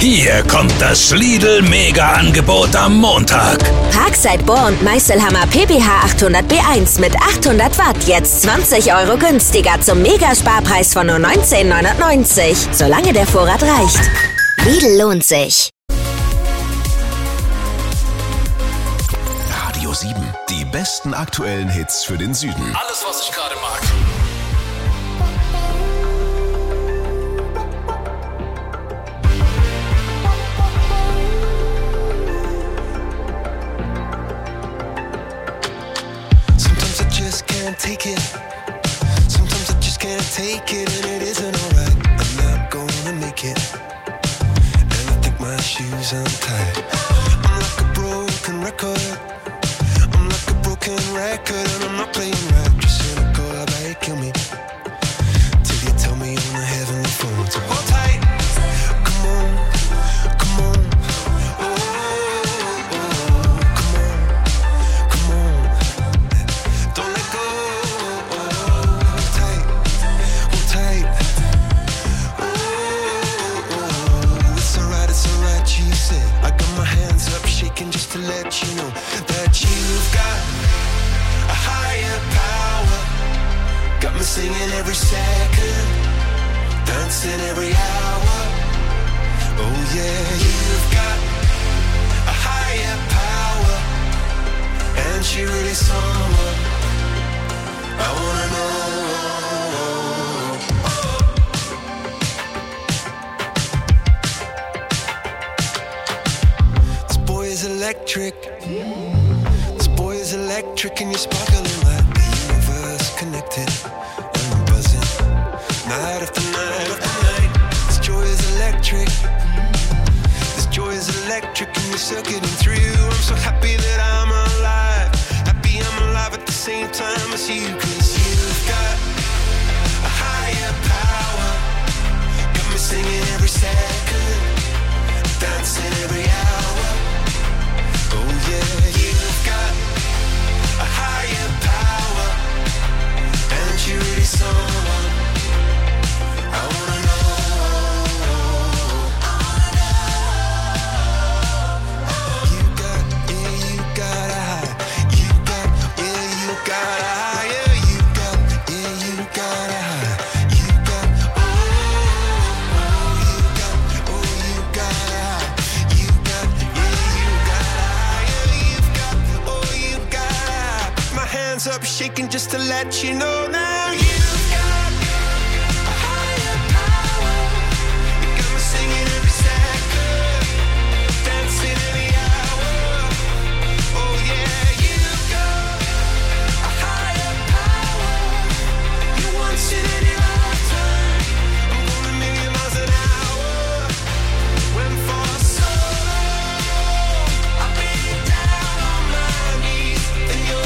Hier kommt das Lidl-Mega-Angebot am Montag. Parkside Bohr und Meißelhammer PPH 800 B1 mit 800 Watt. Jetzt 20 Euro günstiger zum Megasparpreis von nur 19,99. Solange der Vorrat reicht. Lidl lohnt sich. Radio 7. Die besten aktuellen Hits für den Süden. Alles, was ich gerade mag. Can't take it. Sometimes I just can't take it, and it isn't alright. I'm not gonna make it, and I think my shoes untied. I'm like a broken record. I'm like a broken record, and I'm not playing right. Just cynical, I bet kill me till you tell me on the heavenly phone to hold tight. Come on, come on. Just to let you know that you've got a higher power. Got me singing every second, dancing every hour. Oh yeah, you've got a higher power, and she really someone I wanna know. Electric. This boy is electric, and you're sparkling like the universe connected. And I'm buzzing night after night after night. This joy is electric. This joy is electric, and you're circuiting through. I'm so happy that I'm alive. Happy I'm alive at the same time as you. 'Cause you've got a higher power. Got me singing every second, dancing every hour. Oh yeah, you've got a higher power, and you're really someone I wanna know. You got, yeah, you got a high. You got, yeah, you got a higher. You got, yeah, you got a high. You got, oh, you got, oh, you got a high. You got, yeah, you got a hands up shaking just to let you know now you've got a higher power. You got me singing every second, dancing every hour. Oh yeah, you've got a higher power. You want it in your lifetime. I'm going a million miles an hour. Went for so long, I've been down on my knees in your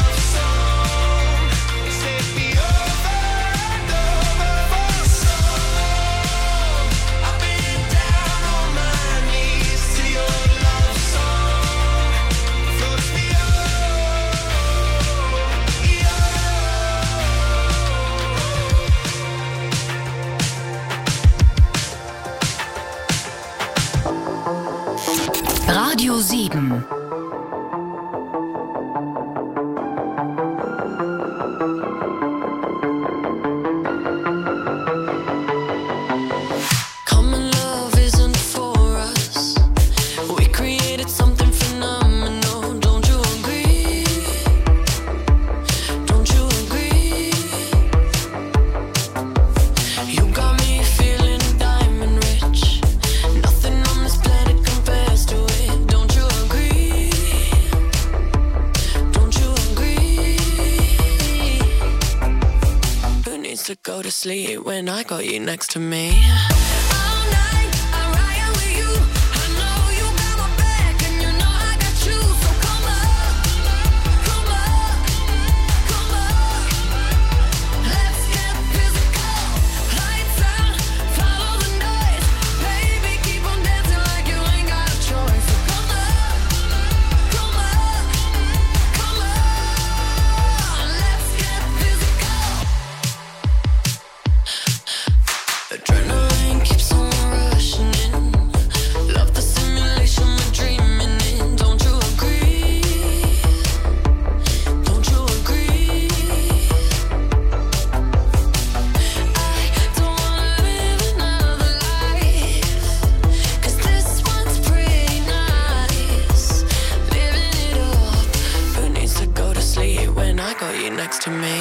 Radio 7. Sleep when I got you next to me. Adrenaline next to me.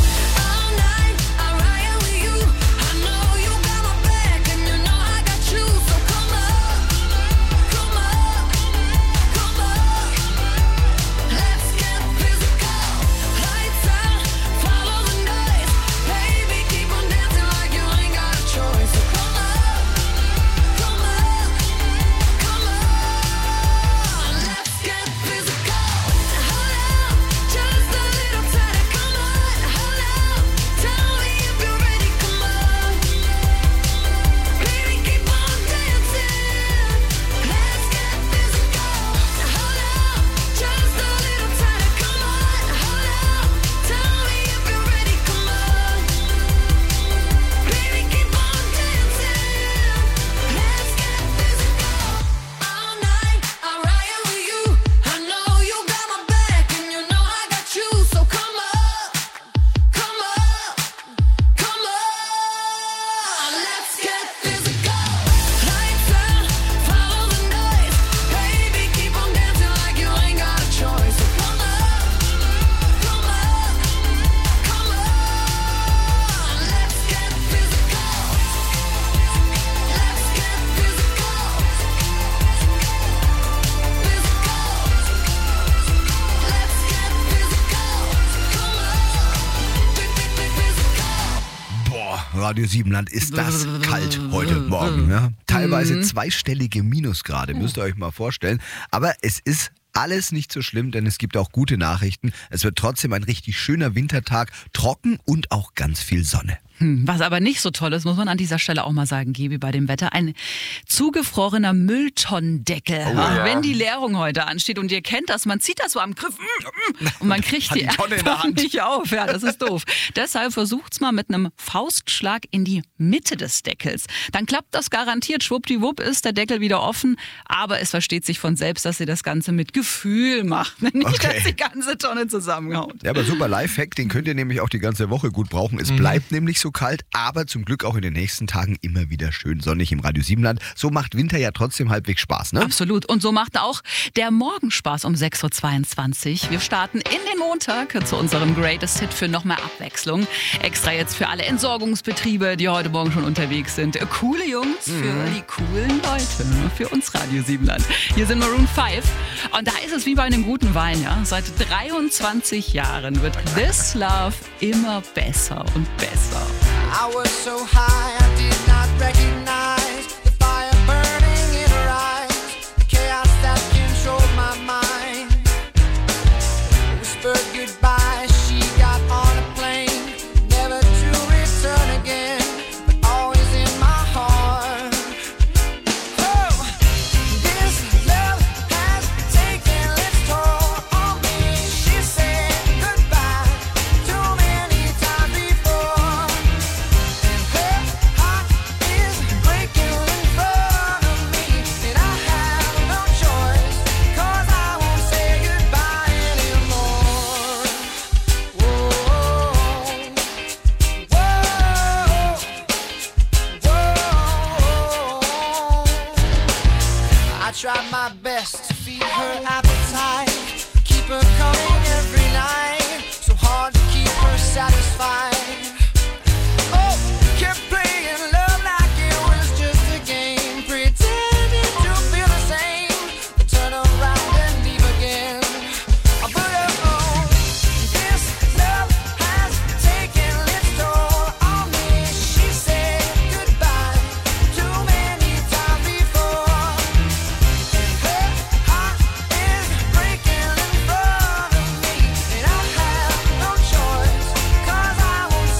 Radio Siebenland ist das kalt heute Morgen. Ja? Teilweise zweistellige Minusgrade, müsst ihr euch mal vorstellen. Aber es ist alles nicht so schlimm, denn es gibt auch gute Nachrichten. Es wird trotzdem ein richtig schöner Wintertag, trocken und auch ganz viel Sonne. Was aber nicht so toll ist, muss man an dieser Stelle auch mal sagen, Gibi, bei dem Wetter. Ein zugefrorener Mülltonnendeckel. Wenn die Leerung heute ansteht und ihr kennt das, man zieht das so am Griff und man kriegt die Tonne in der Hand nicht auf. Ja, das ist doof. Deshalb versucht's mal mit einem Faustschlag in die Mitte des Deckels. Dann klappt das garantiert. Schwuppdiwupp ist der Deckel wieder offen. Aber es versteht sich von selbst, dass ihr das Ganze mit Gefühl macht. Nicht, dass die ganze Tonne zusammenhaut. Ja, aber super Lifehack, den könnt ihr nämlich auch die ganze Woche gut brauchen. Es bleibt nämlich so kalt, aber zum Glück auch in den nächsten Tagen immer wieder schön sonnig im Radio Siebenland. So macht Winter ja trotzdem halbwegs Spaß, ne? Absolut. Und so macht auch der Morgenspaß um 6.22 Uhr. Wir starten in den Montag zu unserem Greatest Hit für noch mehr Abwechslung. Extra jetzt für alle Entsorgungsbetriebe, die heute Morgen schon unterwegs sind. Coole Jungs für die coolen Leute, für uns Radio Siebenland. Hier sind Maroon 5 und da ist es wie bei einem guten Wein, ja. Seit 23 Jahren wird This Love immer besser und besser. I was so high, I did not recognize the fire burning in her eyes, the chaos that controlled my mind. Whispered goodbye, she got on a plane, never to return again, but always in my heart. Oh, this love has taken its toll on me. She said goodbye too many times before. Tried my best to feed her appetite, keep her coming every night, so hard to keep her satisfied. Oh, kept playing love like it was just a game, pretending to feel the same, but turn around and leave again. But oh, this love has taken its toll on me. She said goodbye too many times before. Breaking in front of me, and I have no choice, 'cause I won't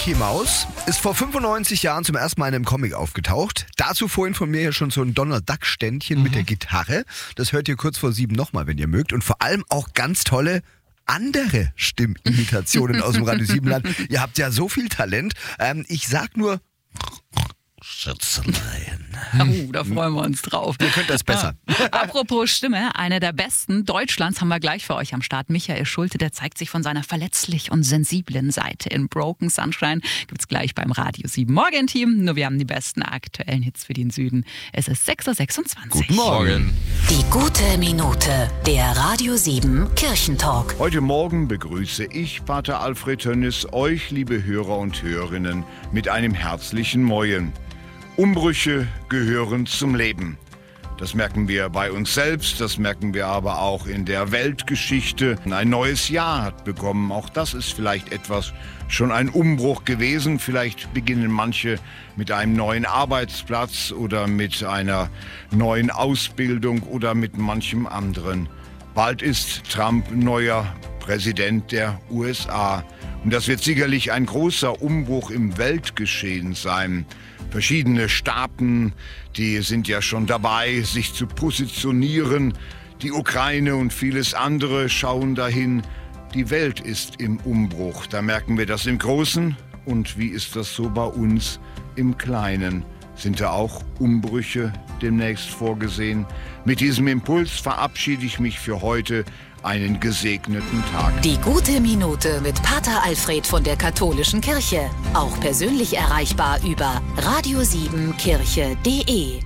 Mickey Mouse ist vor 95 Jahren zum ersten Mal in einem Comic aufgetaucht. Dazu vorhin von mir ja schon so ein Donald Duck Ständchen mit der Gitarre. Das hört ihr kurz vor 7 nochmal, wenn ihr mögt. Und vor allem auch ganz tolle andere Stimmimitationen aus dem Radio 7 Land. Ihr habt ja so viel Talent. Ich sag nur Schätzelein. Oh, da freuen wir uns drauf. Ihr könnt das besser. Apropos Stimme, einer der besten Deutschlands haben wir gleich für euch am Start. Michael Schulte, der zeigt sich von seiner verletzlich und sensiblen Seite in Broken Sunshine. Gibt's gleich beim Radio 7 Morgen-Team. Nur wir haben die besten aktuellen Hits für den Süden. Es ist 6.26 Uhr. Guten Morgen. Die gute Minute, der Radio 7 Kirchentalk. Heute Morgen begrüße ich, Pater Alfred Tönnis, euch, liebe Hörer und Hörerinnen, mit einem herzlichen Moin. Umbrüche gehören zum Leben. Das merken wir bei uns selbst, das merken wir aber auch in der Weltgeschichte. Ein neues Jahr hat begonnen, auch das ist vielleicht schon ein Umbruch gewesen. Vielleicht beginnen manche mit einem neuen Arbeitsplatz oder mit einer neuen Ausbildung oder mit manchem anderen. Bald ist Trump neuer Präsident der USA. Und das wird sicherlich ein großer Umbruch im Weltgeschehen sein. Verschiedene Staaten, die sind ja schon dabei, sich zu positionieren. Die Ukraine und vieles andere schauen dahin. Die Welt ist im Umbruch. Da merken wir das im Großen. Und wie ist das so bei uns im Kleinen? Sind da auch Umbrüche demnächst vorgesehen? Mit diesem Impuls verabschiede ich mich für heute. Einen gesegneten Tag. Die gute Minute mit Pater Alfred von der Katholischen Kirche. Auch persönlich erreichbar über radio7kirche.de.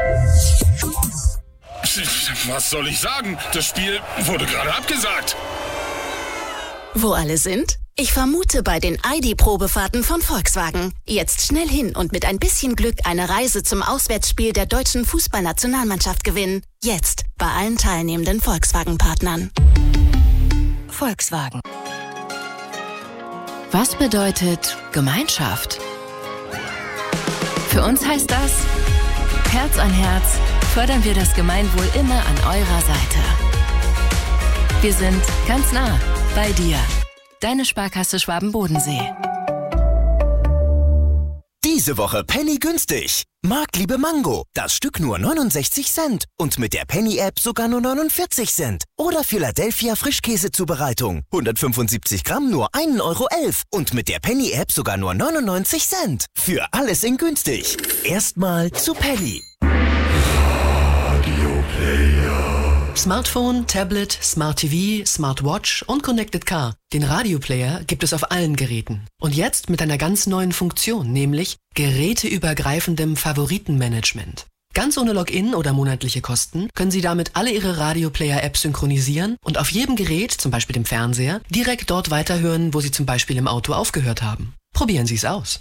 Was soll ich sagen? Das Spiel wurde gerade abgesagt. Wo alle sind? Ich vermute bei den ID-Probefahrten von Volkswagen. Jetzt schnell hin und mit ein bisschen Glück eine Reise zum Auswärtsspiel der deutschen Fußballnationalmannschaft gewinnen. Jetzt bei allen teilnehmenden Volkswagen-Partnern. Volkswagen. Was bedeutet Gemeinschaft? Für uns heißt das, Herz an Herz fördern wir das Gemeinwohl immer an eurer Seite. Wir sind ganz nah bei dir. Deine Sparkasse Schwaben-Bodensee. Diese Woche Penny günstig. Marktliebe Mango. Das Stück nur 69 Cent. Und mit der Penny-App sogar nur 49 Cent. Oder Philadelphia Frischkäsezubereitung. 175 Gramm nur 1,11 Euro. Und mit der Penny-App sogar nur 99 Cent. Für alles in günstig. Erstmal zu Penny. Smartphone, Tablet, Smart TV, Smartwatch und Connected Car. Den Radioplayer gibt es auf allen Geräten. Und jetzt mit einer ganz neuen Funktion, nämlich geräteübergreifendem Favoritenmanagement. Ganz ohne Login oder monatliche Kosten können Sie damit alle Ihre Radioplayer-Apps synchronisieren und auf jedem Gerät, zum Beispiel dem Fernseher, direkt dort weiterhören, wo Sie zum Beispiel im Auto aufgehört haben. Probieren Sie es aus.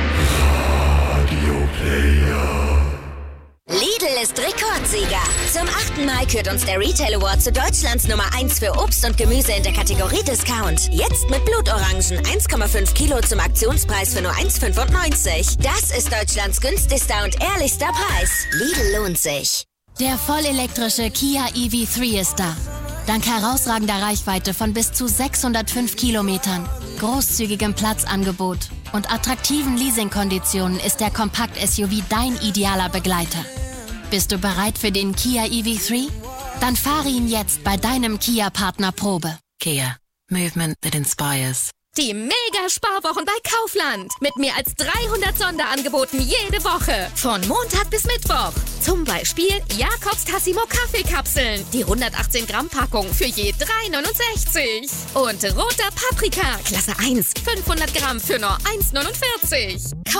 Radioplayer. Lidl ist Rekordsieger. Zum 8. Mal kürt uns der Retail Award zu Deutschlands Nummer 1 für Obst und Gemüse in der Kategorie Discount. Jetzt mit Blutorangen 1,5 Kilo zum Aktionspreis für nur 1,95. Das ist Deutschlands günstigster und ehrlichster Preis. Lidl lohnt sich. Der vollelektrische Kia EV3 ist da. Dank herausragender Reichweite von bis zu 605 Kilometern, großzügigem Platzangebot und attraktiven Leasingkonditionen ist der Kompakt-SUV dein idealer Begleiter. Bist du bereit für den Kia EV3? Dann fahre ihn jetzt bei deinem Kia-Partner Probe. Kia. Movement that inspires. Die Mega-Sparwochen bei Kaufland. Mit mehr als 300 Sonderangeboten jede Woche. Von Montag bis Mittwoch. Zum Beispiel Jakobs Tassimo Kaffeekapseln. Die 118 Gramm Packung für je 3,69. Und roter Paprika. Klasse 1. 500 Gramm für nur 1,49.